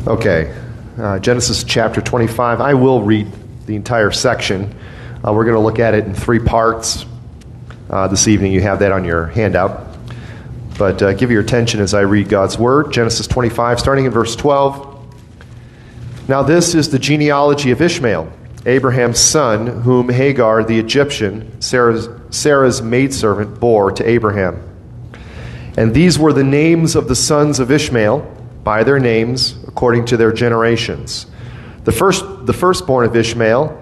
Okay, Genesis chapter 25. I will read the entire section. We're going to look at it in three parts this evening. You have that on your handout. But give your attention as I read God's Word. Genesis 25, starting in verse 12. Now this is the genealogy of Ishmael, Abraham's son, whom Hagar the Egyptian, Sarah's maidservant, bore to Abraham. And these were the names of the sons of Ishmael, by their names, according to their generations. The firstborn of Ishmael,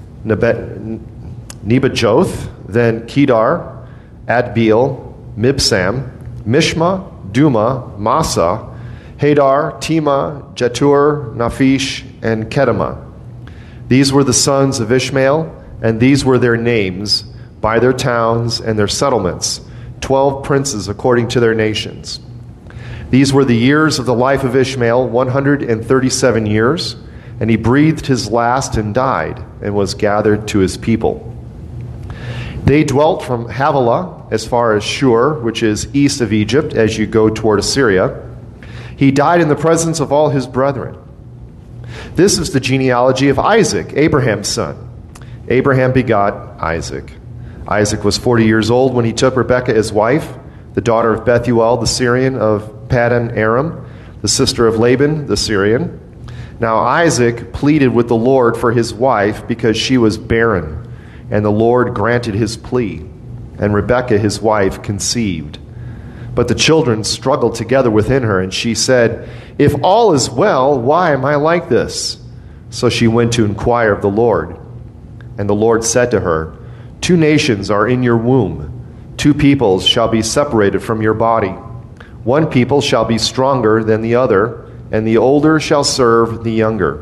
Nebajoth, then Kedar, Adbeel, Mibsam, Mishma, Duma, Massa, Hadar, Tema, Jetur, Naphish, and Kedema. These were the sons of Ishmael, and these were their names, by their towns and their settlements, 12 princes according to their nations. These were the years of the life of Ishmael, 137 years, and he breathed his last and died, and was gathered to his people. They dwelt from Havilah as far as Shur, which is east of Egypt, as you go toward Assyria. He died in the presence of all his brethren. This is the genealogy of Isaac, Abraham's son. Abraham begot Isaac. Isaac was 40 years old when he took Rebekah as wife, the daughter of Bethuel the Syrian of Paddan Aram, the sister of Laban the Syrian. Now Isaac pleaded with the Lord for his wife because she was barren, and the Lord granted his plea, and Rebekah his wife conceived. But the children struggled together within her, and she said, "If all is well, why am I like this?" So she went to inquire of the Lord. And the Lord said to her, "Two nations are in your womb. Two peoples shall be separated from your body. One people shall be stronger than the other, and the older shall serve the younger."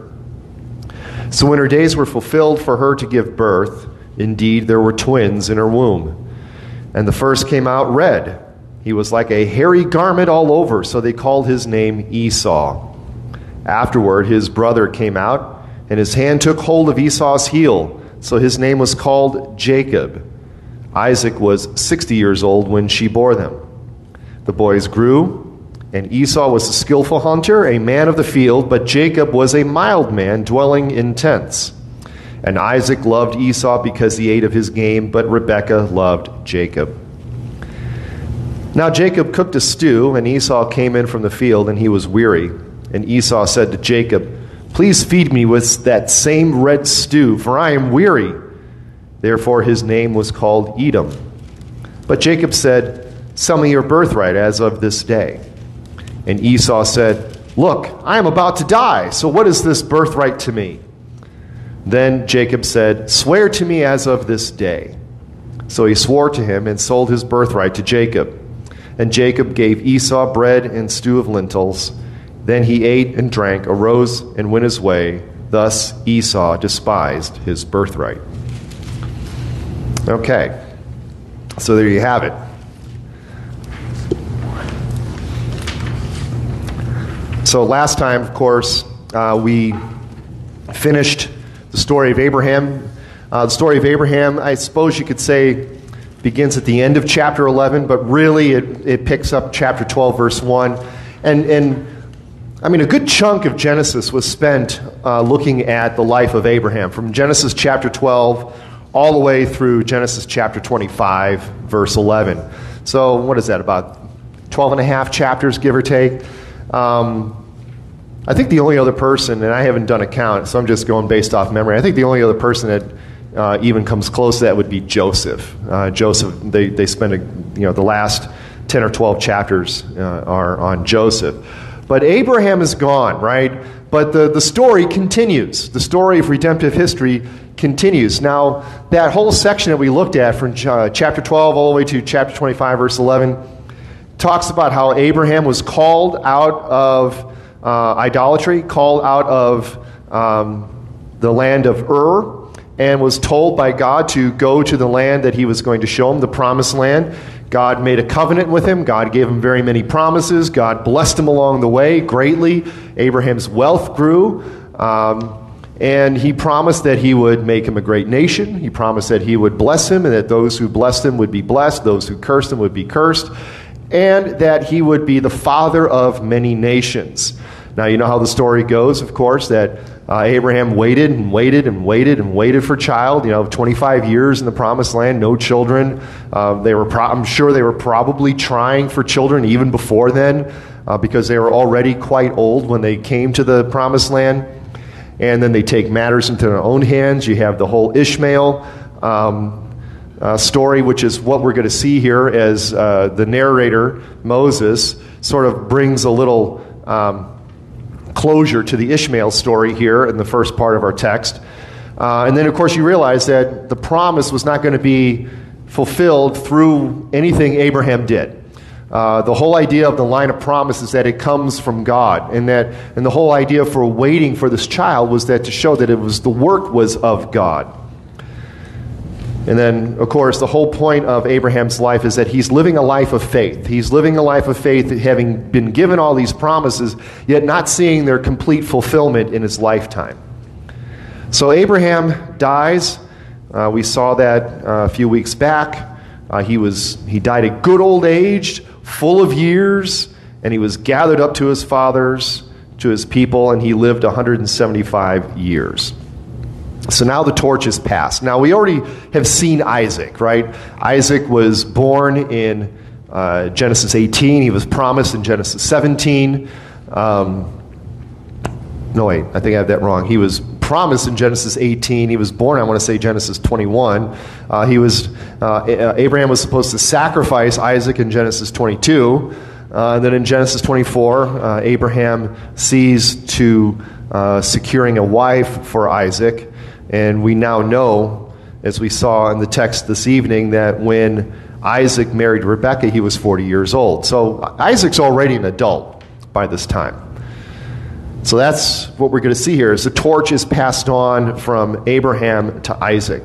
So when her days were fulfilled for her to give birth, indeed there were twins in her womb. And the first came out red. He was like a hairy garment all over, so they called his name Esau. Afterward his brother came out, and his hand took hold of Esau's heel, so his name was called Jacob. Isaac was 60 years old when she bore them. The boys grew, and Esau was a skillful hunter, a man of the field, but Jacob was a mild man, dwelling in tents. And Isaac loved Esau because he ate of his game, but Rebekah loved Jacob. Now Jacob cooked a stew, and Esau came in from the field, and he was weary. And Esau said to Jacob, "Please feed me with that same red stew, for I am weary." Therefore his name was called Edom. But Jacob said, "Sell me your birthright as of this day." And Esau said, "Look, I am about to die, so what is this birthright to me?" Then Jacob said, "Swear to me as of this day." So he swore to him and sold his birthright to Jacob. And Jacob gave Esau bread and stew of lentils. Then he ate and drank, arose and went his way. Thus Esau despised his birthright. Okay, so there you have it. So last time, of course, we finished the story of Abraham. The story of Abraham, I suppose you could say, begins at the end of chapter 11, but really it picks up chapter 12, verse 1. And I mean, a good chunk of Genesis was spent looking at the life of Abraham, from Genesis chapter 12 all the way through Genesis chapter 25, verse 11. So what is that, about 12 and a half chapters, give or take? I think the only other person, and I haven't done a count, so I'm just going based off memory, I think the only other person that even comes close to that would be Joseph. Joseph, they spend the last 10 or 12 chapters are on Joseph. But Abraham is gone, right? But the story continues. The story of redemptive history continues. Now, that whole section that we looked at from chapter 12 all the way to chapter 25, verse 11, talks about how Abraham was called out of idolatry, called out of the land of Ur, and was told by God to go to the land that he was going to show him, the promised land. God made a covenant with him. God gave him very many promises. God blessed him along the way greatly. Abraham's wealth grew. And he promised that he would make him a great nation. He promised that he would bless him, and that those who blessed him would be blessed, those who cursed him would be cursed, and that he would be the father of many nations. Now, you know how the story goes, of course, that Abraham waited and waited and waited and waited for a child, 25 years in the promised land, no children. I'm sure they were probably trying for children even before then, because they were already quite old when they came to the promised land. And then they take matters into their own hands. You have the whole Ishmael story, which is what we're going to see here as the narrator, Moses, sort of brings a little closure to the Ishmael story here in the first part of our text. And then, of course, you realize that the promise was not going to be fulfilled through anything Abraham did. The whole idea of the line of promise is that it comes from God, and the whole idea for waiting for this child was that to show that the work was of God. And then, of course, the whole point of Abraham's life is that he's living a life of faith. He's living a life of faith, having been given all these promises, yet not seeing their complete fulfillment in his lifetime. So Abraham dies. We saw that a few weeks back. He died at good old age, full of years, and he was gathered up to his fathers, to his people, and he lived 175 years. So now the torch is passed. Now we already have seen Isaac, right? Isaac was born in Genesis 18. He was promised in Genesis 17. No, wait, I think I have that wrong. He was promised in Genesis 18. He was born, I want to say, Genesis 21. Abraham was supposed to sacrifice Isaac in Genesis 22. And then in Genesis 24, Abraham sees to securing a wife for Isaac. And we now know, as we saw in the text this evening, that when Isaac married Rebekah, he was 40 years old. So Isaac's already an adult by this time. So that's what we're going to see here, is the torch is passed on from Abraham to Isaac.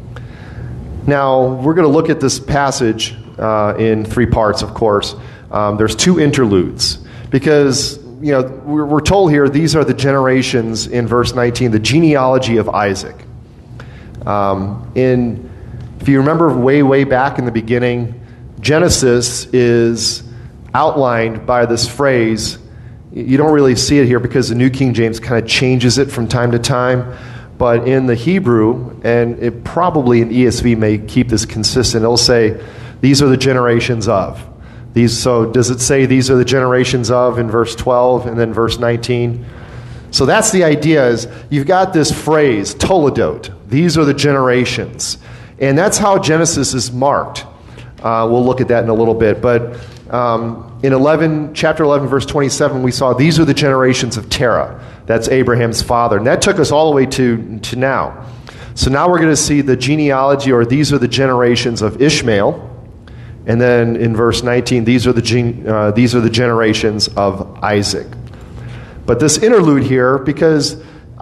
Now, we're going to look at this passage in three parts, of course. There's two interludes, because we're told here these are the generations in verse 19, the genealogy of Isaac. If you remember way back in the beginning, Genesis is outlined by this phrase. You don't really see it here because the New King James kind of changes it from time to time. But in the Hebrew, and it probably in ESV may keep this consistent, it'll say, these are the generations of. So does it say these are the generations of in verse 12 and then verse 19? So that's the idea, is you've got this phrase, toledot. These are the generations. And that's how Genesis is marked. We'll look at that in a little bit. But in chapter 11, verse 27, we saw these are the generations of Terah. That's Abraham's father. And that took us all the way to now. So now we're going to see the genealogy, or these are the generations of Ishmael. And then in verse 19, these are the generations of Isaac. But this interlude here, because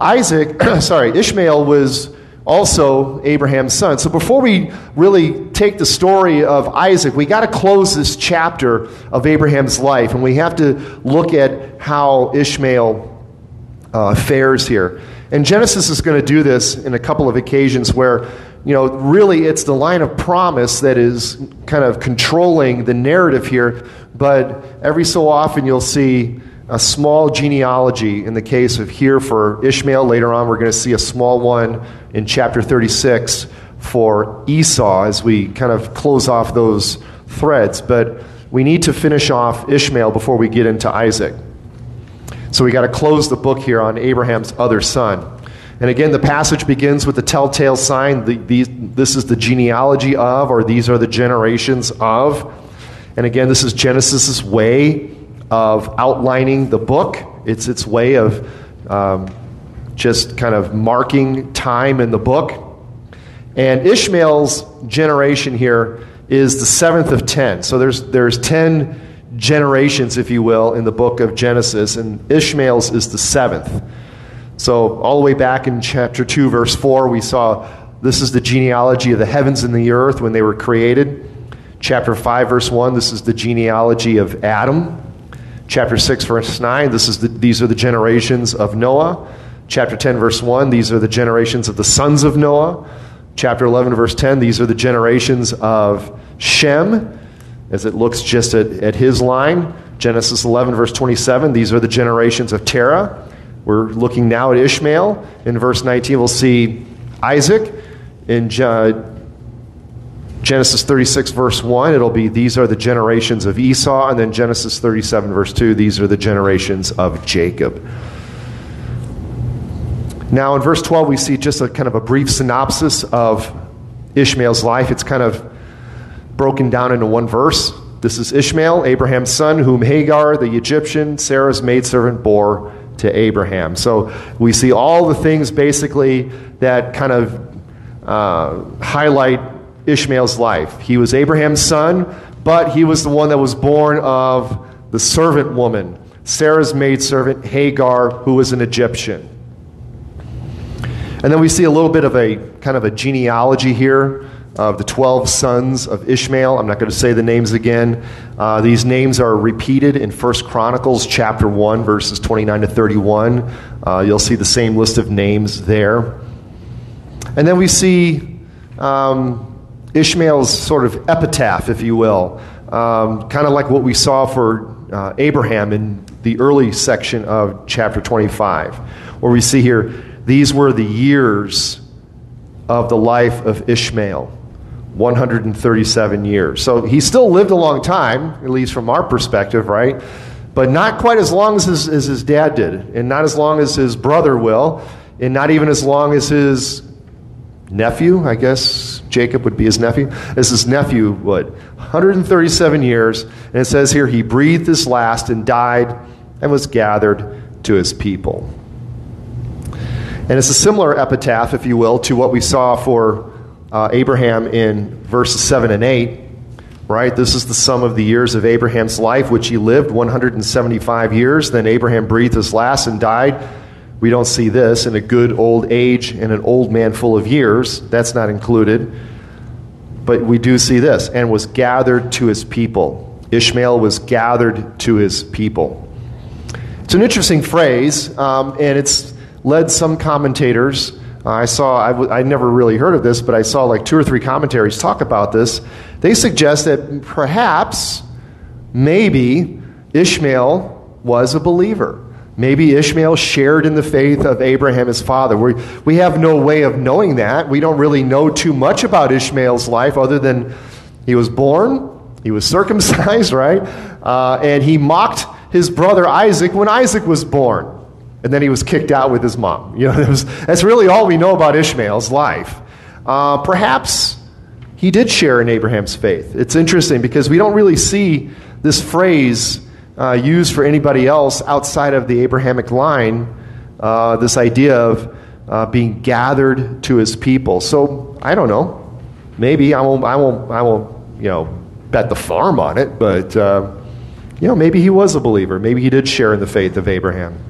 Ishmael was also Abraham's son. So before we really take the story of Isaac, we got to close this chapter of Abraham's life, and we have to look at how Ishmael fares here. And Genesis is going to do this in a couple of occasions where, really it's the line of promise that is kind of controlling the narrative here, but every so often you'll see a small genealogy in the case of here for Ishmael. Later on we're going to see a small one in chapter 36 for Esau as we kind of close off those threads. But we need to finish off Ishmael before we get into Isaac. So we got to close the book here on Abraham's other son. And again, the passage begins with the telltale sign. This is the genealogy of, or these are the generations of. And again, this is Genesis' way of outlining the book. It's its way of just kind of marking time in the book. And Ishmael's generation here is the seventh of 10. So there's 10 generations, if you will, in the book of Genesis, and Ishmael's is the seventh. So all the way back in chapter 2, verse 4, we saw this is the genealogy of the heavens and the earth when they were created. Chapter 5, verse 1, this is the genealogy of Adam. Chapter 6, verse 9, these are the generations of Noah. Chapter 10, verse 1, these are the generations of the sons of Noah. Chapter 11, verse 10, these are the generations of Shem, as it looks just at his line. Genesis 11, verse 27, these are the generations of Terah. We're looking now at Ishmael. In verse 19, we'll see Isaac. In Genesis 36, verse 1, it'll be, these are the generations of Esau. And then Genesis 37, verse 2, these are the generations of Jacob. Now, in verse 12, we see just a kind of a brief synopsis of Ishmael's life. It's kind of broken down into one verse. This is Ishmael, Abraham's son, whom Hagar, the Egyptian, Sarah's maidservant, bore to Abraham. So we see all the things basically that kind of highlight Ishmael's life. He was Abraham's son, but he was the one that was born of the servant woman, Sarah's maidservant, Hagar, who was an Egyptian. And then we see a little bit of a kind of a genealogy here of the 12 sons of Ishmael. I'm not going to say the names again. These names are repeated in 1 Chronicles chapter 1, verses 29 to 31. You'll see the same list of names there. And then we see Ishmael's sort of epitaph, if you will, kind of like what we saw for Abraham in the early section of chapter 25, where we see here, these were the years of the life of Ishmael, 137 years. So he still lived a long time, at least from our perspective, right? But not quite as long as his dad did, and not as long as his brother will, and not even as long as his nephew, I guess Jacob would be his nephew, as his nephew would. 137 years, and it says here, he breathed his last and died and was gathered to his people. And it's a similar epitaph, if you will, to what we saw for Abraham in verses 7 and 8, right? This is the sum of the years of Abraham's life, which he lived, 175 years. Then Abraham breathed his last and died. We don't see this in a good old age and an old man full of years. That's not included. But we do see this, and was gathered to his people. Ishmael was gathered to his people. It's an interesting phrase, and it's led some commentators. I never really heard of this, but I saw like 2 or 3 commentaries talk about this. They suggest that perhaps, maybe, Ishmael was a believer. Maybe Ishmael shared in the faith of Abraham, his father. We have no way of knowing that. We don't really know too much about Ishmael's life other than he was born, he was circumcised, right? And he mocked his brother Isaac when Isaac was born. And then he was kicked out with his mom. You know, that's really all we know about Ishmael's life. Perhaps he did share in Abraham's faith. It's interesting because we don't really see this phrase used for anybody else outside of the Abrahamic line, this idea of being gathered to his people. So I don't know. Maybe I won't bet the farm on it, but maybe he was a believer. Maybe he did share in the faith of Abraham.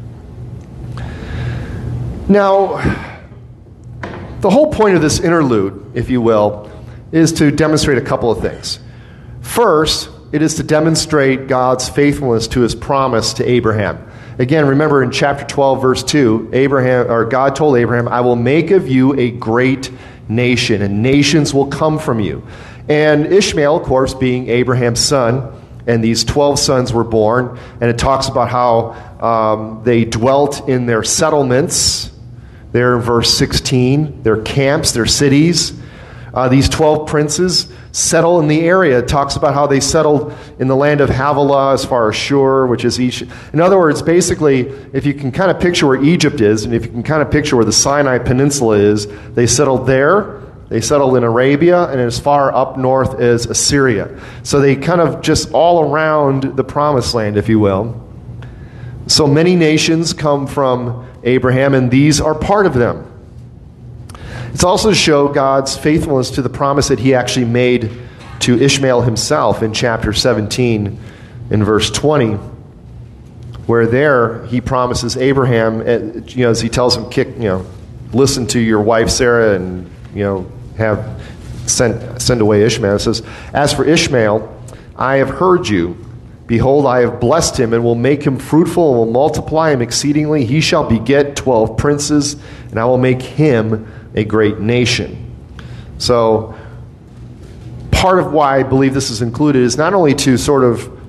Now, the whole point of this interlude, if you will, is to demonstrate a couple of things. First, it is to demonstrate God's faithfulness to his promise to Abraham. Again, remember in chapter 12, verse 2, God told Abraham, I will make of you a great nation, and nations will come from you. And Ishmael, of course, being Abraham's son, and these 12 sons were born, and it talks about how they dwelt in their settlements. There in verse 16, their camps, their cities. These 12 princes settle in the area. It talks about how they settled in the land of Havilah as far as Shur, which is Egypt. In other words, basically, if you can kind of picture where Egypt is, and if you can kind of picture where the Sinai Peninsula is, they settled there. They settled in Arabia and as far up north as Assyria. So they kind of just all around the promised land, if you will. So many nations come from Abraham, and these are part of them. It's also to show God's faithfulness to the promise that he actually made to Ishmael himself in chapter 17 in verse 20, where there he promises Abraham, as he tells him, listen to your wife Sarah and, have send away Ishmael. It says, as for Ishmael, I have heard you. Behold, I have blessed him and will make him fruitful and will multiply him exceedingly. He shall beget 12 princes, and I will make him a great nation. So part of why I believe this is included is not only to sort of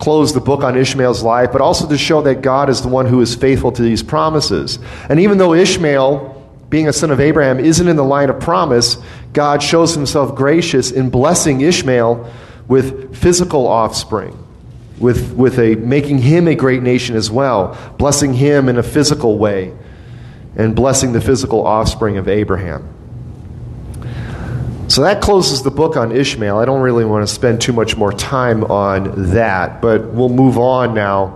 close the book on Ishmael's life, but also to show that God is the one who is faithful to these promises. And even though Ishmael, being a son of Abraham, isn't in the line of promise, God shows himself gracious in blessing Ishmael with physical offspring, with making him a great nation as well, blessing him in a physical way, and blessing the physical offspring of Abraham. So that closes the book on Ishmael. I don't really want to spend too much more time on that, but we'll move on now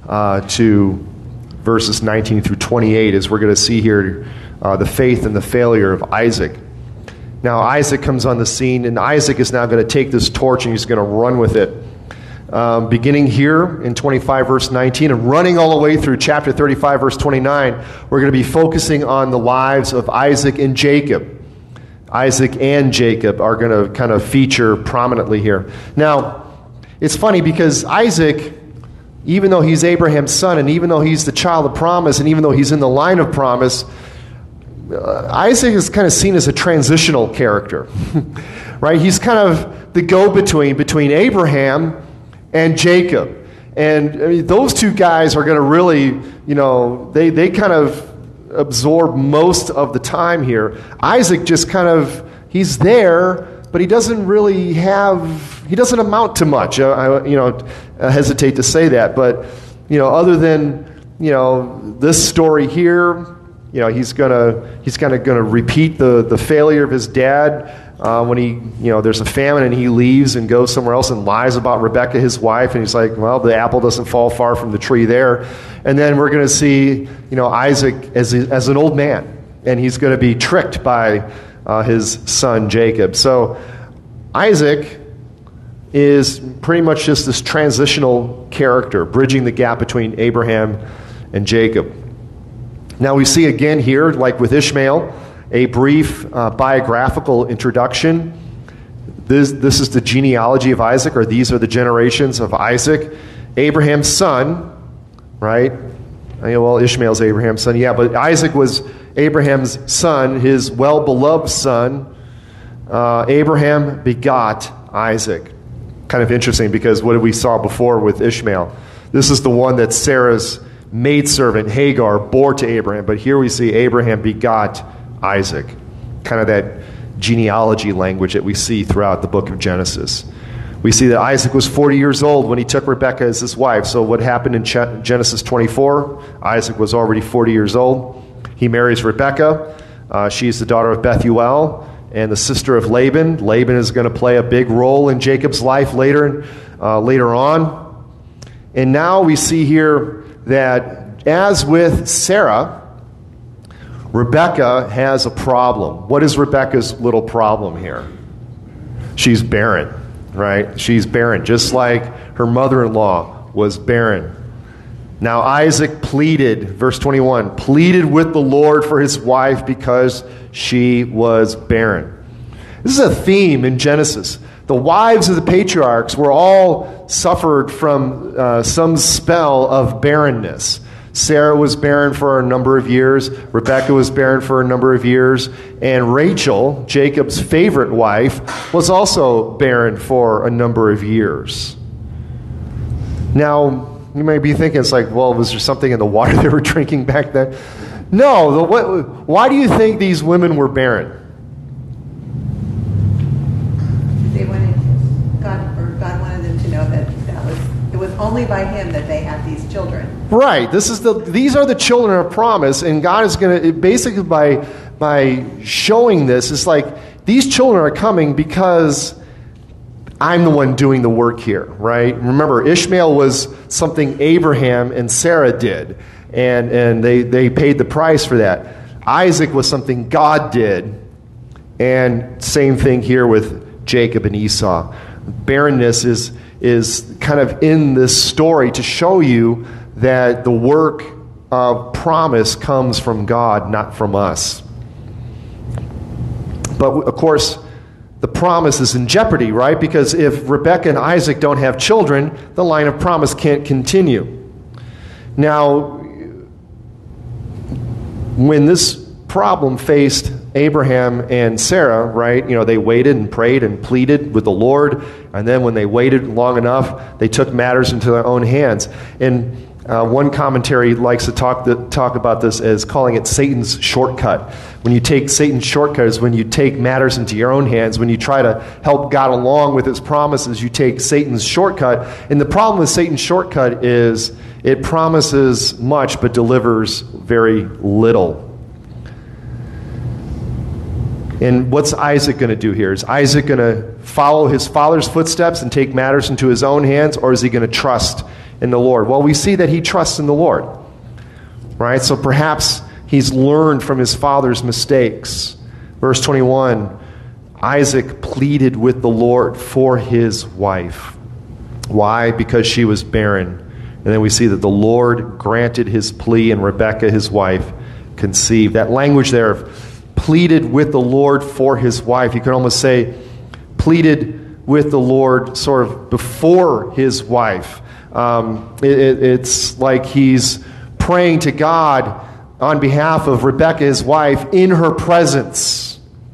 to verses 19 through 28, as we're going to see here the faith and the failure of Isaac. Now Isaac comes on the scene, and Isaac is now going to take this torch and he's going to run with it. Beginning here in 25 verse 19 and running all the way through chapter 35 verse 29, we're going to be focusing on the lives of Isaac and Jacob. Isaac and Jacob are going to kind of feature prominently here. Now, it's funny because Isaac, even though he's Abraham's son, and even though he's the child of promise, and even though he's in the line of promise, Isaac is kind of seen as a transitional character, right? He's kind of the go-between Abraham and Jacob. And I mean, those two guys are going to really, they kind of absorb most of the time here. Isaac just kind of, he's there, but he doesn't amount to much. I hesitate to say that, but, other than, this story here, he's gonna repeat the failure of his dad when there's a famine and he leaves and goes somewhere else and lies about Rebekah, his wife, and he's like, well, the apple doesn't fall far from the tree there. And then we're going to see, Isaac as an old man, and he's going to be tricked by his son Jacob. So Isaac is pretty much just this transitional character, bridging the gap between Abraham and Jacob. Now we see again here, like with Ishmael, a brief biographical introduction. This is the genealogy of Isaac, or these are the generations of Isaac, Abraham's son, right? Well, Ishmael's Abraham's son, yeah, but Isaac was Abraham's son, his well-beloved son. Abraham begot Isaac. Kind of interesting, because what we saw before with Ishmael, this is the one that Sarah's maidservant Hagar bore to Abraham, but here we see Abraham begot Isaac. Kind of that genealogy language that we see throughout the book of Genesis. We see that Isaac was 40 years old when he took Rebekah as his wife. So what happened in Genesis 24? Isaac was already 40 years old. He marries Rebekah. She's the daughter of Bethuel and the sister of Laban. Laban is going to play a big role in Jacob's life later on. And now we see here that, as with Sarah, Rebekah has a problem. What is Rebekah's little problem here? She's barren, right? She's barren, just like her mother-in-law was barren. Now Isaac pleaded, verse 21, pleaded with the Lord for his wife because she was barren. This is a theme in Genesis. The wives of the patriarchs were all suffered from some spell of barrenness. Sarah was barren for a number of years. Rebekah was barren for a number of years. And Rachel, Jacob's favorite wife, was also barren for a number of years. Now, you may be thinking, it's like, well, was there something in the water they were drinking back then? No. Why do you think these women were barren? They wanted God wanted them to know that it was only by him that they had these children. Right. These are the children of promise, and God is going to basically by showing this, it's like these children are coming because I'm the one doing the work here, right? Remember, Ishmael was something Abraham and Sarah did, and they paid the price for that. Isaac was something God did, and same thing here with Jacob and Esau. Barrenness is kind of in this story to show you that the work of promise comes from God, not from us. But of course, the promise is in jeopardy, right? Because if Rebekah and Isaac don't have children, the line of promise can't continue. Now, when this problem faced Abraham and Sarah, right, they waited and prayed and pleaded with the Lord, and then when they waited long enough, they took matters into their own hands. And one commentary likes to talk about this as calling it Satan's shortcut. When you take Satan's shortcut is when you take matters into your own hands. When you try to help God along with his promises, you take Satan's shortcut. And the problem with Satan's shortcut is it promises much but delivers very little. And what's Isaac going to do here? Is Isaac going to follow his father's footsteps and take matters into his own hands, or is he going to trust in the Lord? Well, we see that he trusts in the Lord, right? So perhaps he's learned from his father's mistakes. Verse 21, Isaac pleaded with the Lord for his wife. Why? Because she was barren. And then we see that the Lord granted his plea, and Rebekah, his wife, conceived. That language there of pleaded with the Lord for his wife, you could almost say pleaded with the Lord sort of before his wife. It's like he's praying to God on behalf of Rebekah, his wife, in her presence.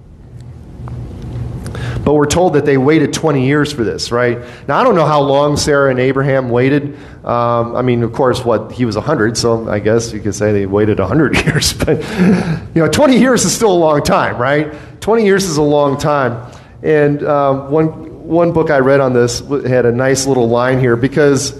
But we're told that they waited 20 years for this, right? Now, I don't know how long Sarah and Abraham waited. Of course, he was 100, so I guess you could say they waited 100 years. But, 20 years is still a long time, right? 20 years is a long time. And one book I read on this had a nice little line here, because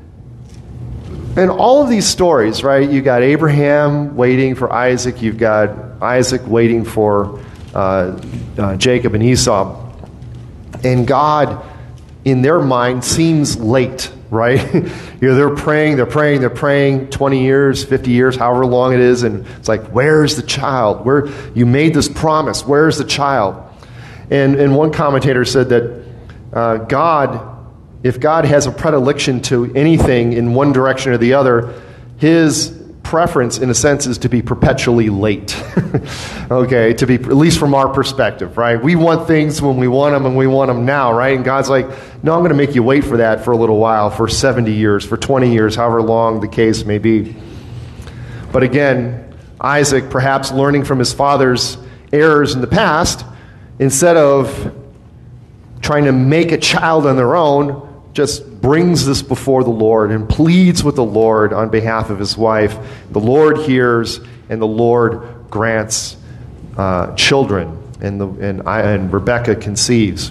in all of these stories, right, you got Abraham waiting for Isaac, you've got Isaac waiting for Jacob and Esau. And God, in their mind, seems late, right? They're praying 20 years, 50 years, however long it is, and it's like, where's the child? You made this promise, where's the child? And one commentator said that if God has a predilection to anything in one direction or the other, his preference, in a sense, is to be perpetually late. Okay, to be, at least from our perspective, right? We want things when we want them, and we want them now, right? And God's like, no, I'm going to make you wait for that for a little while, for 70 years, for 20 years, however long the case may be. But again, Isaac, perhaps learning from his father's errors in the past, instead of trying to make a child on their own, just brings this before the Lord and pleads with the Lord on behalf of his wife. The Lord hears, and the Lord grants children, and Rebekah conceives.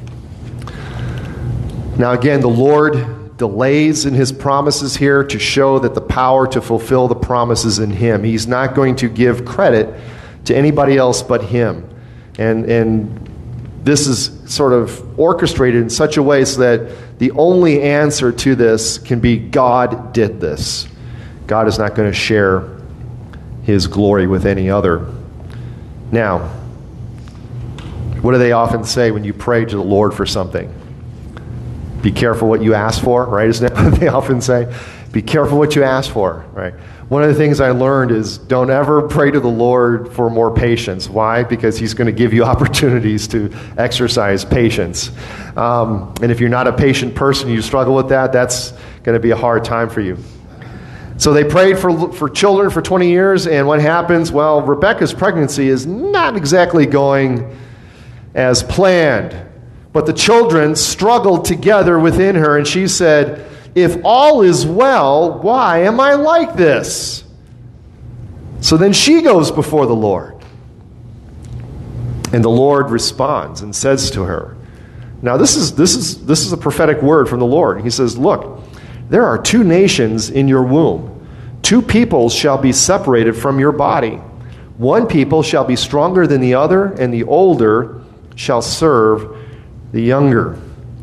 Now again, the Lord delays in his promises here to show that the power to fulfill the promises in him. He's not going to give credit to anybody else but him. And this is sort of orchestrated in such a way so that the only answer to this can be God did this. God is not going to share his glory with any other. Now, what do they often say when you pray to the Lord for something? Be careful what you ask for, right? Isn't that what they often say? Be careful what you ask for, right? One of the things I learned is don't ever pray to the Lord for more patience. Why? Because he's going to give you opportunities to exercise patience. And if you're not a patient person, you struggle with that, that's going to be a hard time for you. So they prayed for children for 20 years, and what happens? Well, Rebekah's pregnancy is not exactly going as planned. But the children struggled together within her, and she said, if all is well, why am I like this? So then she goes before the Lord. And the Lord responds and says to her, now this is a prophetic word from the Lord. He says, look, there are two nations in your womb. Two peoples shall be separated from your body. One people shall be stronger than the other, and the older shall serve the younger.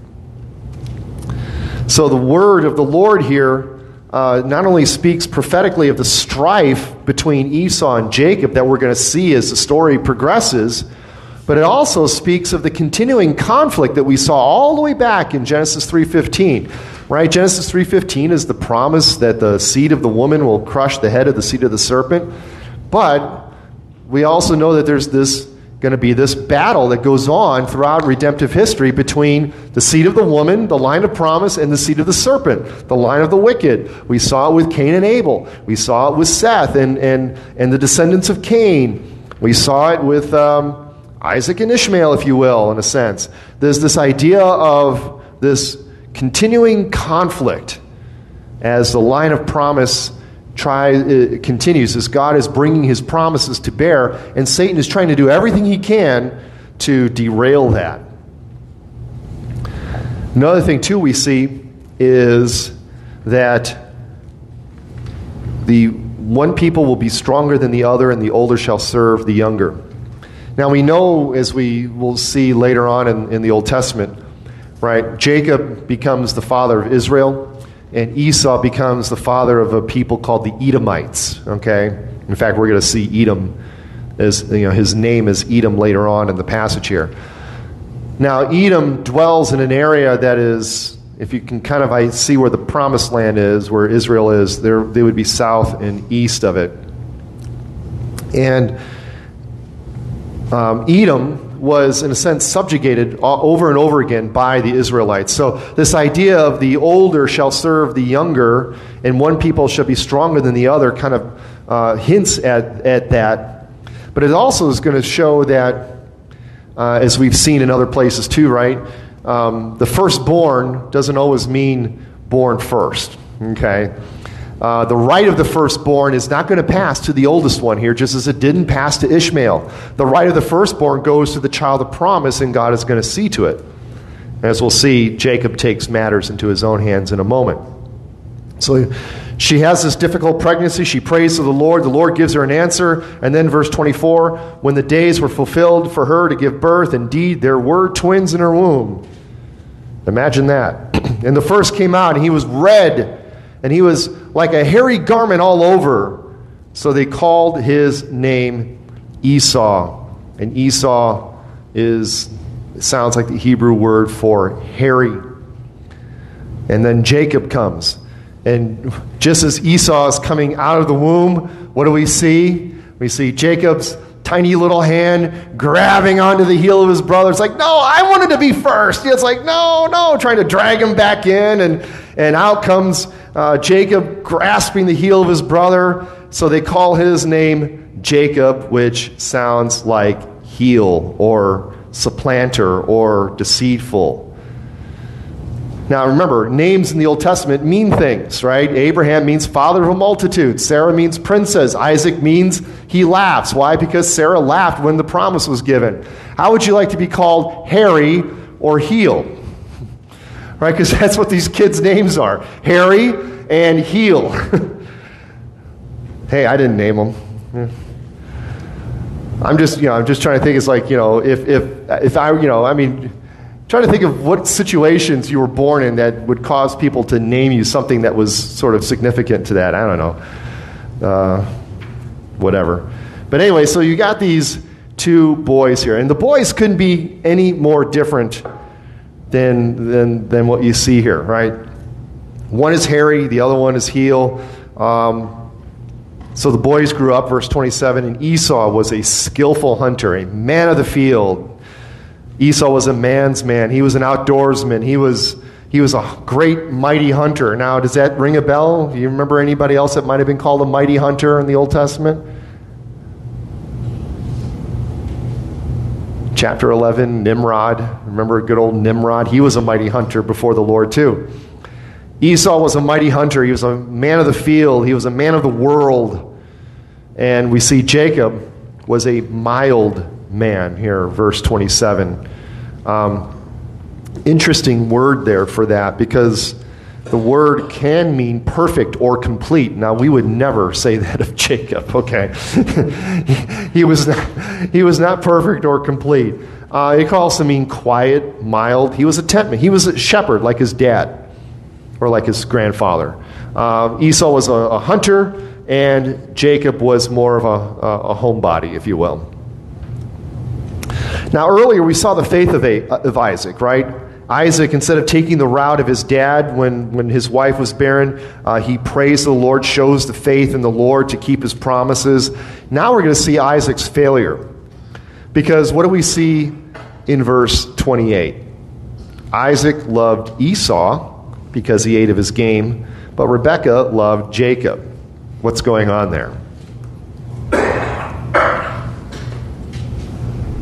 So the word of the Lord here not only speaks prophetically of the strife between Esau and Jacob that we're going to see as the story progresses, but it also speaks of the continuing conflict that we saw all the way back in Genesis 3:15. Right? Genesis 3:15 is the promise that the seed of the woman will crush the head of the seed of the serpent. But we also know that there's going to be this battle that goes on throughout redemptive history between the seed of the woman, the line of promise, and the seed of the serpent, the line of the wicked. We saw it with Cain and Abel. We saw it with Seth and the descendants of Cain. We saw it with Isaac and Ishmael, if you will, in a sense. There's this idea of this continuing conflict as the line of promise continues, as God is bringing his promises to bear, and Satan is trying to do everything he can to derail that. Another thing, too, we see is that the one people will be stronger than the other, and the older shall serve the younger. Now we know, as we will see later on in the Old Testament, right, Jacob becomes the father of Israel, and Esau becomes the father of a people called the Edomites. Okay, in fact, we're going to see Edom as his name is Edom later on in the passage here. Now Edom dwells in an area that is, if you can kind of see where the promised land is, where Israel is, they would be south and east of it. And Edom was, in a sense, subjugated over and over again by the Israelites. So this idea of the older shall serve the younger, and one people shall be stronger than the other, kind of hints at that. But it also is going to show that, as we've seen in other places too, right? The firstborn doesn't always mean born first, okay? The right of the firstborn is not going to pass to the oldest one here, just as it didn't pass to Ishmael. The right of the firstborn goes to the child of promise, and God is going to see to it. As we'll see, Jacob takes matters into his own hands in a moment. So she has this difficult pregnancy. She prays to the Lord gives her an answer. And then verse 24, when the days were fulfilled for her to give birth, indeed there were twins in her womb. Imagine that. And the first came out, and he was red, and he was like a hairy garment all over. So they called his name Esau. And Esau sounds like the Hebrew word for hairy. And then Jacob comes. And just as Esau is coming out of the womb, what do we see? We see Jacob's tiny little hand grabbing onto the heel of his brother. It's like, no, I wanted to be first. It's like, no, trying to drag him back in. And out comes Jacob grasping the heel of his brother. So they call his name Jacob, which sounds like heel or supplanter or deceitful. Now remember, names in the Old Testament mean things, right? Abraham means father of a multitude. Sarah means princess. Isaac means he laughs. Why? Because Sarah laughed when the promise was given. How would you like to be called Harry or Heel? Right? Because that's what these kids' names are. Harry and Heel. Hey, I didn't name them. I'm just trying to think. It's like, if I, trying to think of what situations you were born in that would cause people to name you something that was sort of significant to that. I don't know. Whatever. But anyway, so you got these two boys here. And the boys couldn't be any more different than what you see here, right? One is Harry, the other one is Heel. So the boys grew up, verse 27, and Esau was a skillful hunter, a man of the field. Esau was a man's man. He was an outdoorsman. He was a great, mighty hunter. Now, does that ring a bell? Do you remember anybody else that might have been called a mighty hunter in the Old Testament? Chapter 11, Nimrod. Remember good old Nimrod? He was a mighty hunter before the Lord, too. Esau was a mighty hunter. He was a man of the field. He was a man of the world. And we see Jacob was a mild man here, verse 27. Interesting word there for that, because the word can mean perfect or complete. Now, we would never say that of Jacob, okay? he was not perfect or complete. It can also mean quiet, mild. He was a tentman. He was a shepherd like his dad or like his grandfather. Esau was a hunter, and Jacob was more of a homebody, if you will. Now, earlier we saw the faith of Isaac, right? Isaac, instead of taking the route of his dad when his wife was barren, he prays the Lord, shows the faith in the Lord to keep his promises. Now we're going to see Isaac's failure. Because what do we see in verse 28? Isaac loved Esau because he ate of his game, but Rebekah loved Jacob. What's going on there?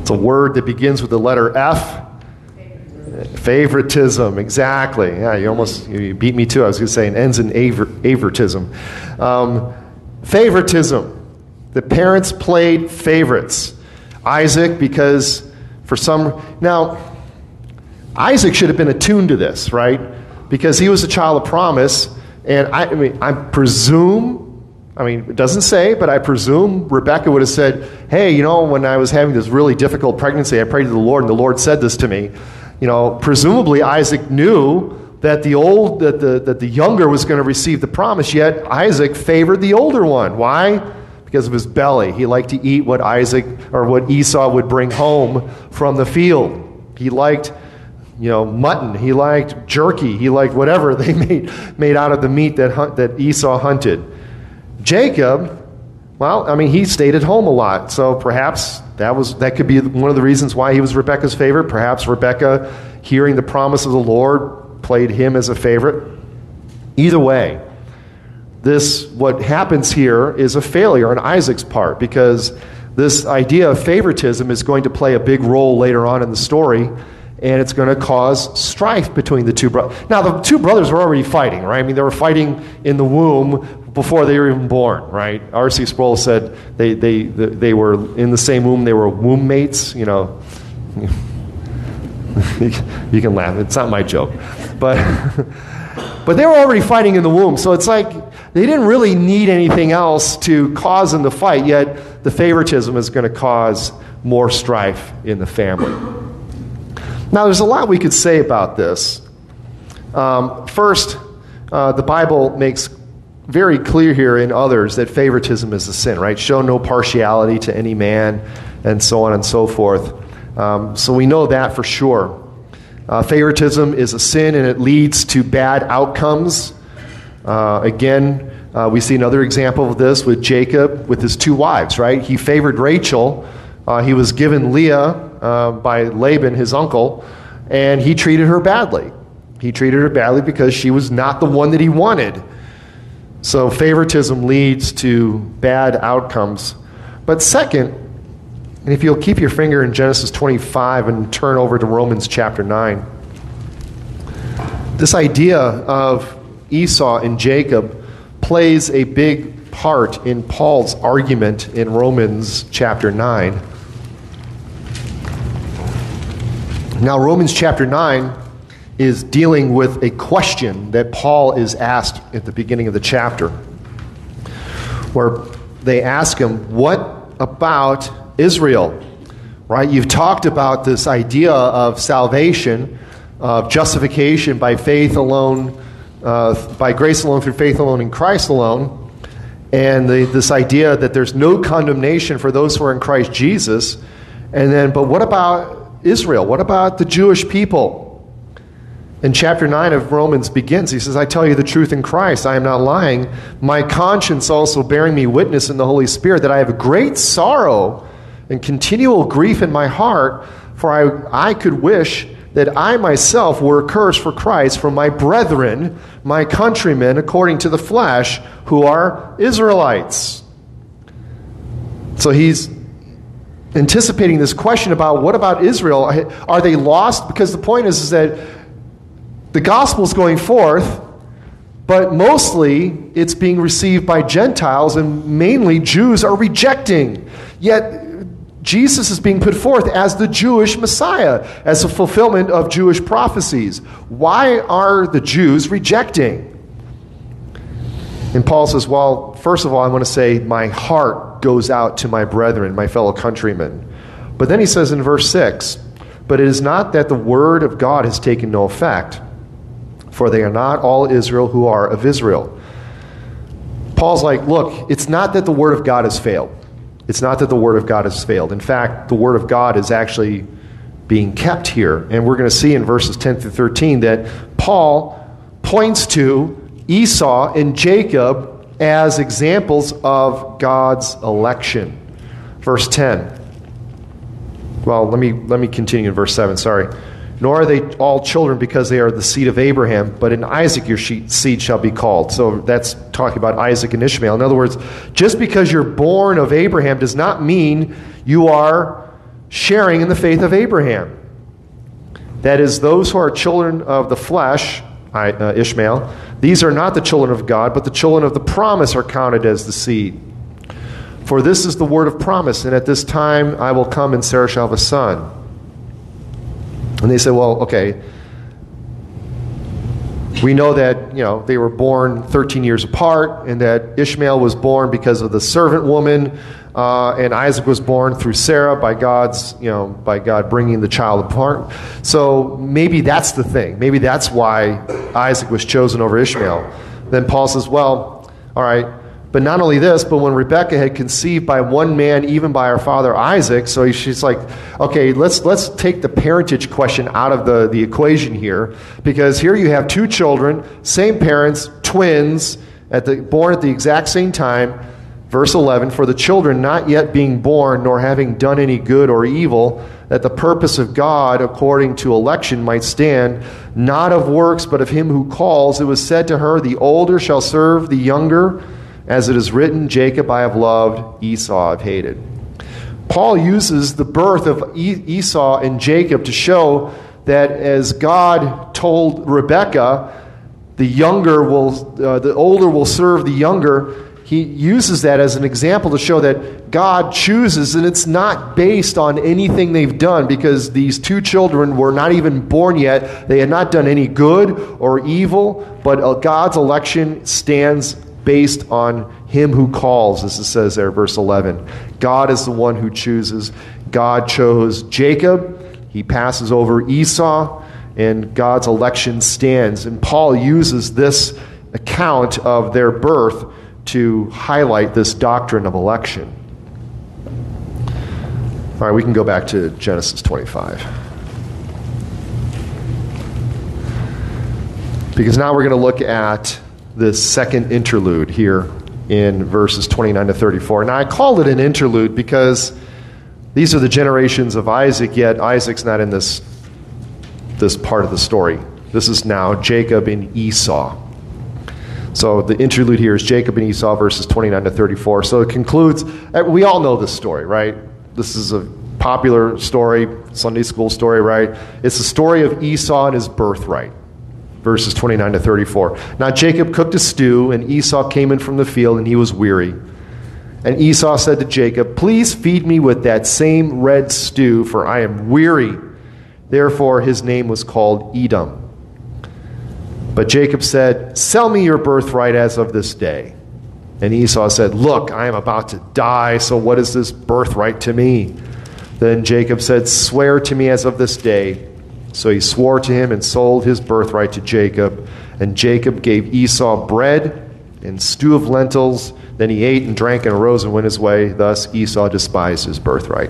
It's a word that begins with the letter F. Favoritism, exactly. Yeah, you beat me too. I was going to say it ends in favoritism. Favoritism. The parents played favorites. Isaac, because now, Isaac should have been attuned to this, right? Because he was a child of promise, and I presume, it doesn't say, but I presume Rebekah would have said, hey, when I was having this really difficult pregnancy, I prayed to the Lord, and the Lord said this to me. Presumably Isaac knew that the younger was going to receive the promise, yet Isaac favored the older one. Why? Because of his belly. He liked to eat what Esau would bring home from the field. He liked mutton. He liked jerky. He liked whatever they made out of the meat that Esau hunted. Jacob, he stayed at home a lot, so perhaps that could be one of the reasons why he was Rebekah's favorite. Perhaps Rebekah, hearing the promise of the Lord, played him as a favorite. Either way, what happens here is a failure on Isaac's part, because this idea of favoritism is going to play a big role later on in the story, and it's going to cause strife between the two brothers. Now, the two brothers were already fighting, right? They were fighting in the womb before they were even born, right? R.C. Sproul said they were in the same womb. They were womb mates, You can laugh. It's not my joke. But they were already fighting in the womb. So it's like they didn't really need anything else to cause them to fight, yet the favoritism is going to cause more strife in the family. Now, there's a lot we could say about this. First, the Bible makes very clear here in others that favoritism is a sin, right? Show no partiality to any man, and so on and so forth. So we know that for sure. Favoritism is a sin, and it leads to bad outcomes. Again, we see another example of this with Jacob, with his two wives, right? He favored Rachel. He was given Leah by Laban, his uncle, and he treated her badly. He treated her badly because she was not the one that he wanted. So favoritism leads to bad outcomes. But second, and if you'll keep your finger in Genesis 25 and turn over to Romans chapter 9, this idea of Esau and Jacob plays a big part in Paul's argument in Romans chapter 9. Now, Romans chapter 9 is dealing with a question that Paul is asked at the beginning of the chapter, where they ask him, what about Israel? Right? You've talked about this idea of salvation, of justification by faith alone, by grace alone, through faith alone, in Christ alone, and this idea that there's no condemnation for those who are in Christ Jesus. But what about Israel? What about the Jewish people? In chapter 9 of Romans begins, he says, I tell you the truth in Christ, I am not lying. My conscience also bearing me witness in the Holy Spirit that I have great sorrow and continual grief in my heart, for I could wish that I myself were accursed for Christ from my brethren, my countrymen, according to the flesh, who are Israelites. So he's anticipating this question about what about Israel? Are they lost? Because the point is that the gospel is going forth, but mostly it's being received by Gentiles, and mainly Jews are rejecting. Yet Jesus is being put forth as the Jewish Messiah, as a fulfillment of Jewish prophecies. Why are the Jews rejecting? And Paul says, well, first of all, I want to say my heart goes out to my brethren, my fellow countrymen. But then he says in verse 6, but it is not that the word of God has taken no effect, for they are not all Israel who are of Israel. Paul's like, look, it's not that the word of God has failed. It's not that the word of God has failed. In fact, the word of God is actually being kept here. And we're going to see in verses 10 through 13 that Paul points to Esau and Jacob as examples of God's election. Verse 10. Well, let me continue in verse 7, sorry. Nor are they all children because they are the seed of Abraham, but in Isaac your seed shall be called. So that's talking about Isaac and Ishmael. In other words, just because you're born of Abraham does not mean you are sharing in the faith of Abraham. That is, those who are children of the flesh, Ishmael, these are not the children of God, but the children of the promise are counted as the seed. For this is the word of promise, and at this time I will come, and Sarah shall have a son. And they say, well, okay, we know that, they were born 13 years apart, and that Ishmael was born because of the servant woman, and Isaac was born through Sarah by God bringing the child apart. So maybe that's the thing. Maybe that's why Isaac was chosen over Ishmael. Then Paul says, well, all right, but not only this, but when Rebekah had conceived by one man, even by our father Isaac, so she's like, okay, let's take the parentage question out of the equation here, because here you have two children, same parents, twins, born at the exact same time. Verse 11, for the children not yet being born, nor having done any good or evil, that the purpose of God according to election might stand, not of works, but of him who calls. It was said to her, the older shall serve the younger, as it is written, Jacob I have loved, Esau I have hated. Paul uses the birth of Esau and Jacob to show that as God told Rebekah, the older will serve the younger. He uses that as an example to show that God chooses, and it's not based on anything they've done, because these two children were not even born yet. They had not done any good or evil, but God's election stands based on him who calls, as it says there, verse 11. God is the one who chooses. God chose Jacob. He passes over Esau, and God's election stands. And Paul uses this account of their birth to highlight this doctrine of election. All right, we can go back to Genesis 25. Because now we're going to look at this second interlude here in verses 29 to 34. Now, I called it an interlude because these are the generations of Isaac, yet Isaac's not in this part of the story. This is now Jacob and Esau. So the interlude here is Jacob and Esau, verses 29 to 34. So it concludes, we all know this story, right? This is a popular story, Sunday school story, right? It's the story of Esau and his birthright, verses 29 to 34. Now Jacob cooked a stew, and Esau came in from the field, and he was weary. And Esau said to Jacob, please feed me with that same red stew, for I am weary. Therefore his name was called Edom. But Jacob said, sell me your birthright as of this day. And Esau said, look, I am about to die, so what is this birthright to me? Then Jacob said, swear to me as of this day. So he swore to him and sold his birthright to Jacob. And Jacob gave Esau bread and stew of lentils. Then he ate and drank and arose and went his way. Thus Esau despised his birthright.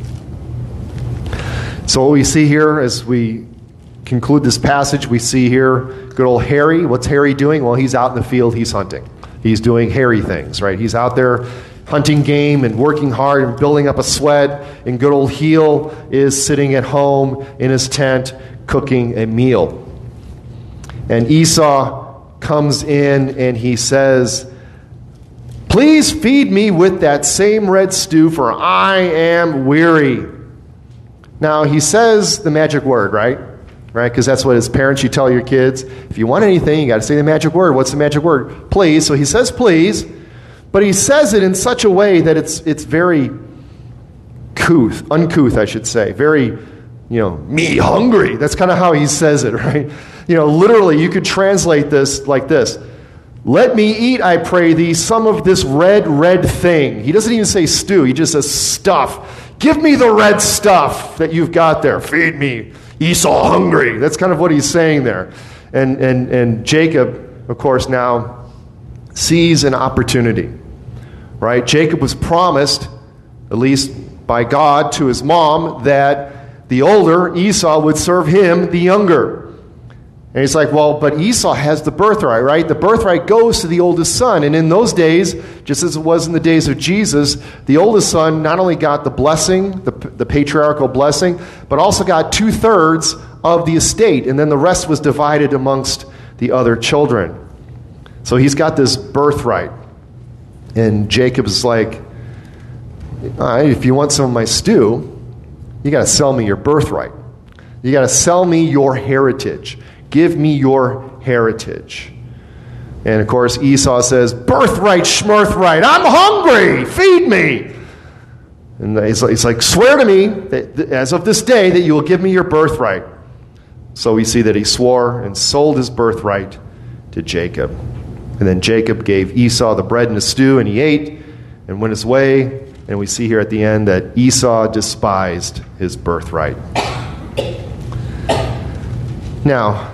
So what we see here as we conclude this passage, we see here good old Harry. What's Harry doing? Well, he's out in the field. He's hunting. He's doing hairy things, right? He's out there hunting game and working hard and building up a sweat. And good old Heel is sitting at home in his tent cooking a meal. And Esau comes in and he says, please feed me with that same red stew, for I am weary. Now, he says the magic word, right? Right? Because that's what as parents you tell your kids. If you want anything, you got to say the magic word. What's the magic word? Please. So he says please, but he says it in such a way that it's very uncouth, I should say. Very, me hungry. That's kind of how he says it, right? Literally, you could translate this like this. Let me eat, I pray thee, some of this red thing. He doesn't even say stew. He just says stuff. Give me the red stuff that you've got there. Feed me. Esau hungry. That's kind of what he's saying there. And Jacob, of course, now sees an opportunity. Right? Jacob was promised, at least by God to his mom, that the older Esau would serve him, the younger. And he's like, well, but Esau has the birthright, right? The birthright goes to the oldest son. And in those days, just as it was in the days of Jesus, the oldest son not only got the blessing, the patriarchal blessing, but also got 2/3 of the estate. And then the rest was divided amongst the other children. So he's got this birthright. And Jacob is like, all right, if you want some of my stew, You got to sell me your birthright. You got to sell me your heritage. Give me your heritage. And of course, Esau says, birthright, schmirthright, I'm hungry, feed me. And he's like, swear to me that as of this day that you will give me your birthright. So we see that he swore and sold his birthright to Jacob. And then Jacob gave Esau the bread and the stew, and he ate and went his way. And we see here at the end that Esau despised his birthright. Now,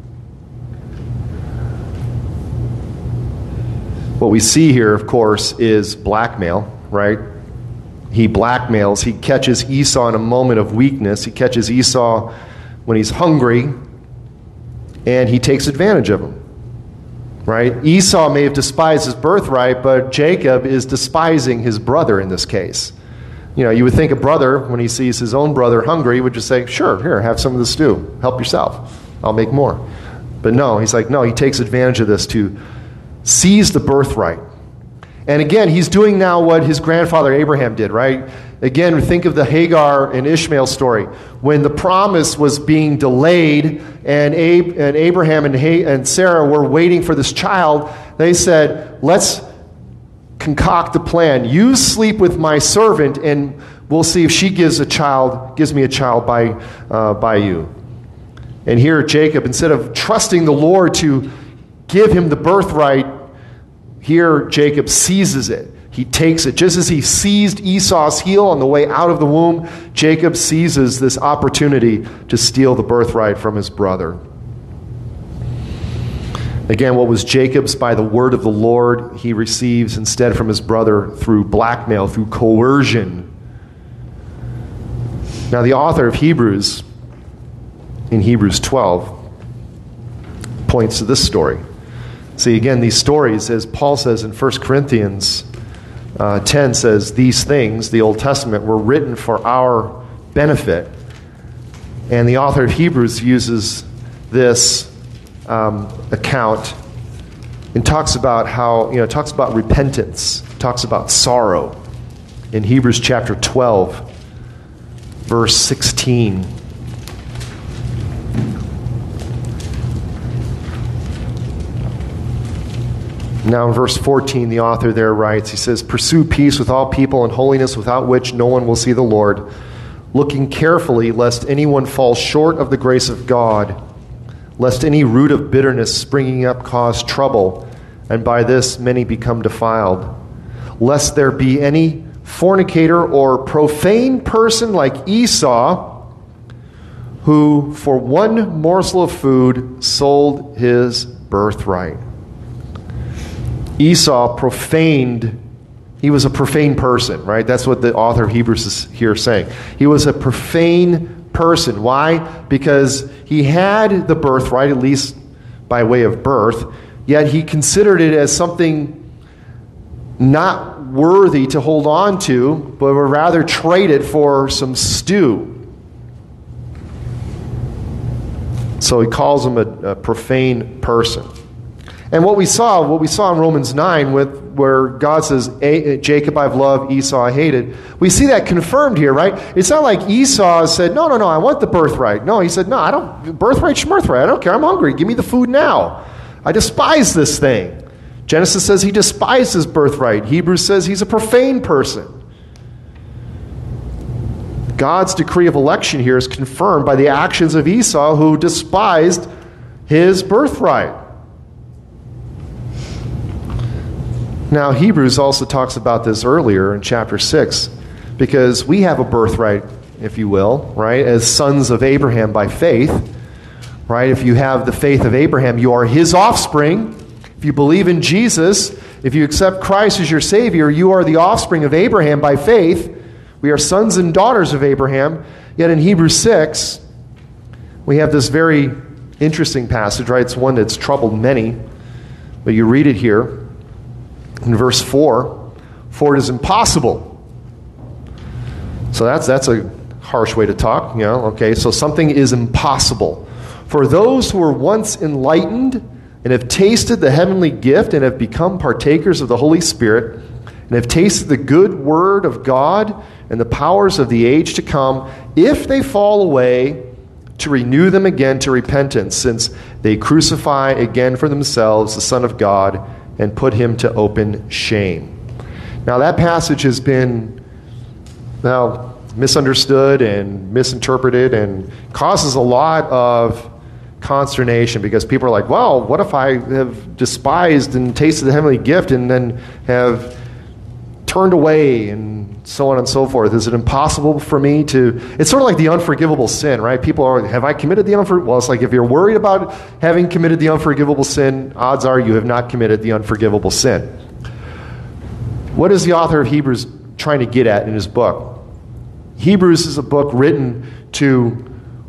what we see here, of course, is blackmail, right? He blackmails. He catches Esau in a moment of weakness. He catches Esau when he's hungry, and he takes advantage of him, right? Esau may have despised his birthright, but Jacob is despising his brother in this case. You know, you would think a brother, when he sees his own brother hungry, would just say, sure, here, have some of the stew. Help yourself. I'll make more. But no, he's like, no, he takes advantage of this to seize the birthright. And again, he's doing now what his grandfather Abraham did, right? Again, think of the Hagar and Ishmael story. When the promise was being delayed and Abraham and Sarah were waiting for this child, they said, let's concoct a plan. You sleep with my servant, and we'll see if she gives me a child by you. And here Jacob, instead of trusting the Lord to give him the birthright, here Jacob seizes it. He takes it. Just as he seized Esau's heel on the way out of the womb, Jacob seizes this opportunity to steal the birthright from his brother. Again, what was Jacob's by the word of the Lord, he receives instead from his brother through blackmail, through coercion. Now, the author of Hebrews, in Hebrews 12, points to this story. See, again, these stories, as Paul says in 1 Corinthians 10, says, these things, the Old Testament, were written for our benefit. And the author of Hebrews uses this account and talks about talks about repentance, talks about sorrow. In Hebrews chapter 12, verse 16. Now in verse 14, the author there writes, he says, pursue peace with all people and holiness, without which no one will see the Lord, looking carefully lest anyone fall short of the grace of God, lest any root of bitterness springing up cause trouble, and by this many become defiled, lest there be any fornicator or profane person like Esau, who for one morsel of food sold his birthright. Esau profaned, he was a profane person, right? That's what the author of Hebrews is here saying. He was a profane person. Why? Because he had the birthright, at least by way of birth, yet he considered it as something not worthy to hold on to, but would rather trade it for some stew. So he calls him a profane person. And what we saw in Romans 9, where God says, Jacob I've loved, Esau I hated, we see that confirmed here, right? It's not like Esau said, no, I want the birthright. No, he said, no, I don't, birthright, schmirthright, I don't care, I'm hungry, give me the food now. I despise this thing. Genesis says he despised his birthright. Hebrews says he's a profane person. God's decree of election here is confirmed by the actions of Esau, who despised his birthright. Now, Hebrews also talks about this earlier in chapter 6, because we have a birthright, if you will, right, as sons of Abraham by faith, right? If you have the faith of Abraham, you are his offspring. If you believe in Jesus, if you accept Christ as your Savior, you are the offspring of Abraham by faith. We are sons and daughters of Abraham. Yet in Hebrews 6, we have this very interesting passage, right? It's one that's troubled many, but you read it here. In verse 4, for it is impossible. So that's a harsh way to talk, okay? So something is impossible. For those who were once enlightened and have tasted the heavenly gift and have become partakers of the Holy Spirit and have tasted the good word of God and the powers of the age to come, if they fall away, to renew them again to repentance, since they crucify again for themselves the Son of God and put him to open shame. Now that passage has been misunderstood and misinterpreted and causes a lot of consternation, because people are like, well, what if I have despised and tasted the heavenly gift and then have turned away and so on and so forth? Is it impossible for me to... It's sort of like the unforgivable sin, right? People are, have I committed the unforgivable... Well, it's like if you're worried about having committed the unforgivable sin, odds are you have not committed the unforgivable sin. What is the author of Hebrews trying to get at in his book? Hebrews is a book written to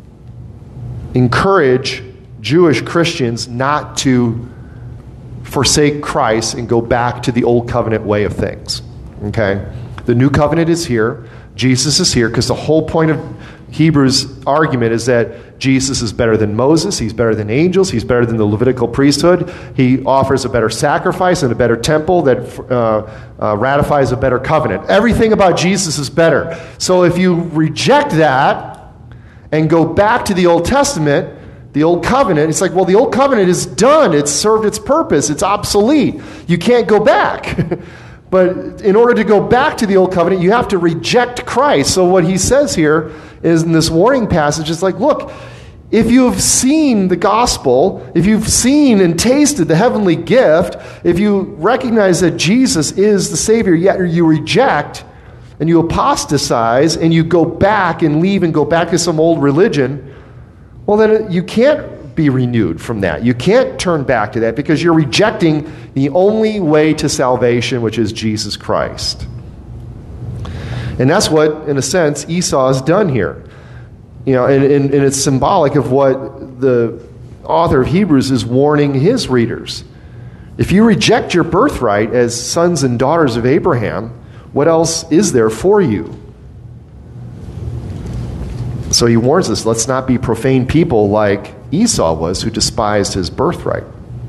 encourage Jewish Christians not to forsake Christ and go back to the old covenant way of things. Okay? The new covenant is here. Jesus is here, because the whole point of Hebrews' argument is that Jesus is better than Moses. He's better than angels. He's better than the Levitical priesthood. He offers a better sacrifice and a better temple that ratifies a better covenant. Everything about Jesus is better. So if you reject that and go back to the Old Testament, the Old Covenant, it's like, well, the Old Covenant is done. It's served its purpose. It's obsolete. You can't go back. But in order to go back to the Old Covenant, you have to reject Christ. So what he says here is, in this warning passage, it's like, look, if you've seen the gospel, if you've seen and tasted the heavenly gift, if you recognize that Jesus is the Savior, yet you reject and you apostatize and you go back and leave and go back to some old religion, well, then you can't be renewed from that. You can't turn back to that, because you're rejecting the only way to salvation, which is Jesus Christ. And that's what, in a sense, Esau has done here. You know, and it's symbolic of what the author of Hebrews is warning his readers. If you reject your birthright as sons and daughters of Abraham, what else is there for you? So he warns us, let's not be profane people like Esau was, who despised his birthright.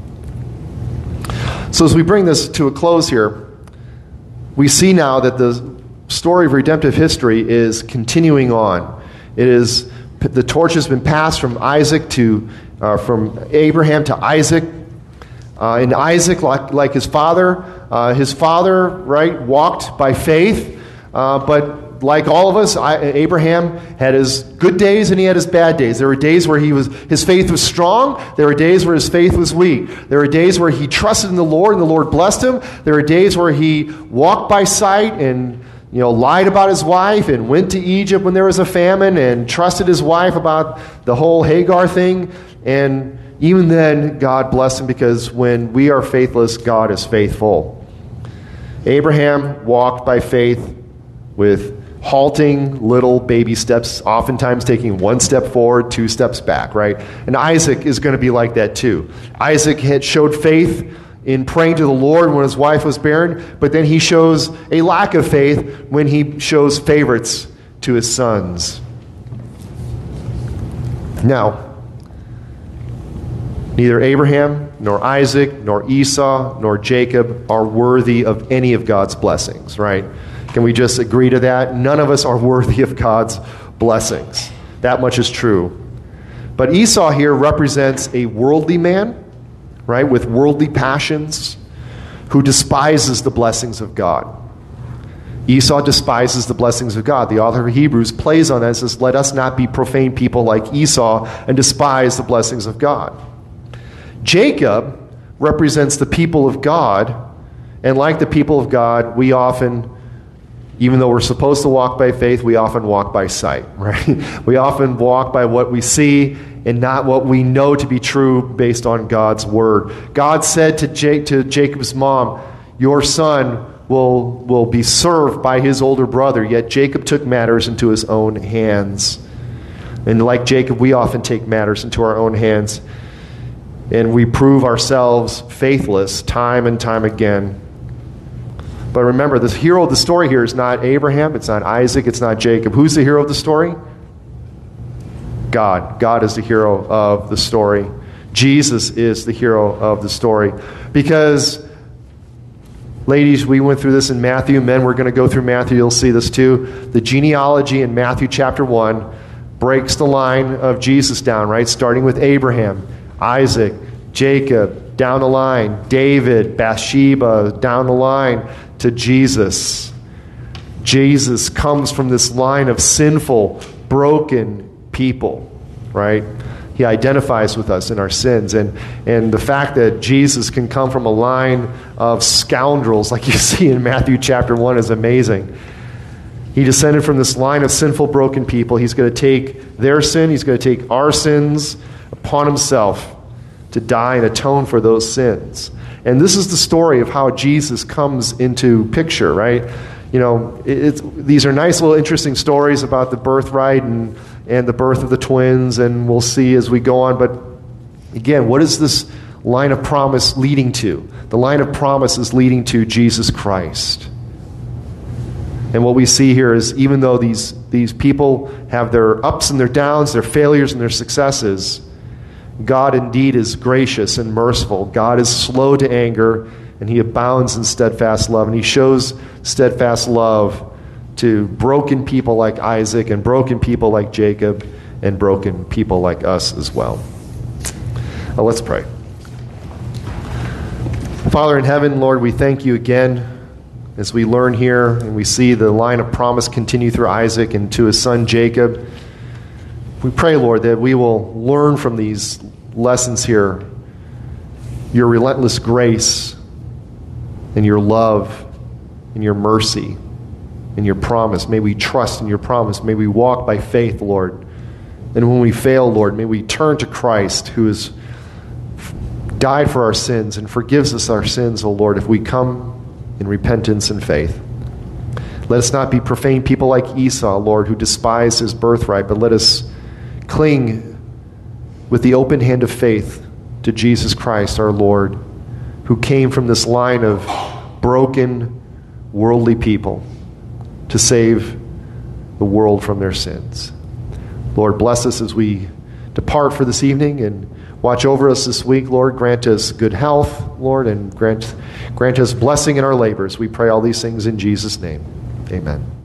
So as we bring this to a close here, we see now that the story of redemptive history is continuing on. It is, the torch has been passed from from Abraham to Isaac. And Isaac, like his father, right, walked by faith, but like all of us, Abraham had his good days and he had his bad days. There were days where his faith was strong. There were days where his faith was weak. There were days where he trusted in the Lord and the Lord blessed him. There were days where he walked by sight and lied about his wife and went to Egypt when there was a famine and trusted his wife about the whole Hagar thing. And even then, God blessed him, because when we are faithless, God is faithful. Abraham walked by faith with halting little baby steps, oftentimes taking one step forward, two steps back, right? And Isaac is going to be like that too. Isaac had showed faith in praying to the Lord when his wife was barren, but then he shows a lack of faith when he shows favorites to his sons. Now, neither Abraham, nor Isaac, nor Esau, nor Jacob are worthy of any of God's blessings, right? Can we just agree to that? None of us are worthy of God's blessings. That much is true. But Esau here represents a worldly man, right, with worldly passions, who despises the blessings of God. Esau despises the blessings of God. The author of Hebrews plays on that and says, let us not be profane people like Esau and despise the blessings of God. Jacob represents the people of God, and like the people of God, we often, even though we're supposed to walk by faith, we often walk by sight, right? We often walk by what we see and not what we know to be true based on God's word. God said to Jacob's mom, your son will be served by his older brother, yet Jacob took matters into his own hands. And like Jacob, we often take matters into our own hands, and we prove ourselves faithless time and time again. But remember, the hero of the story here is not Abraham, it's not Isaac, it's not Jacob. Who's the hero of the story? God. God is the hero of the story. Jesus is the hero of the story. Because Ladies, we went through this in Matthew. Men, we're going to go through Matthew. You'll see this too. The genealogy in Matthew chapter 1 breaks the line of Jesus down, right? Starting with Abraham, Isaac, Jacob, down the line, David, Bathsheba, down the line to Jesus. Jesus comes from this line of sinful, broken people, right? He identifies with us in our sins. And the fact that Jesus can come from a line of scoundrels, like you see in Matthew chapter 1, is amazing. He descended from this line of sinful, broken people. He's going to take their sin. He's going to take our sins upon himself to die and atone for those sins. And this is the story of how Jesus comes into picture, right? You know, these are nice little interesting stories about the birthright and the birth of the twins, and we'll see as we go on. But again, what is this line of promise leading to? The line of promise is leading to Jesus Christ. And what we see here is, even though these people have their ups and their downs, their failures and their successes, God indeed is gracious and merciful. God is slow to anger, and he abounds in steadfast love. And he shows steadfast love to broken people like Isaac and broken people like Jacob and broken people like us as well. Now let's pray. Father in heaven, Lord, we thank you again as we learn here and we see the line of promise continue through Isaac and to his son Jacob. We pray, Lord, that we will learn from these lessons here your relentless grace and your love and your mercy and your promise. May we trust in your promise. May we walk by faith, Lord. And when we fail, Lord, may we turn to Christ, who has died for our sins and forgives us our sins, O Lord, if we come in repentance and faith. Let us not be profane people like Esau, Lord, who despise his birthright, but let us cling with the open hand of faith to Jesus Christ, our Lord, who came from this line of broken, worldly people to save the world from their sins. Lord, bless us as we depart for this evening, and watch over us this week, Lord. Grant us good health, Lord, and grant us blessing in our labors. We pray all these things in Jesus' name. Amen.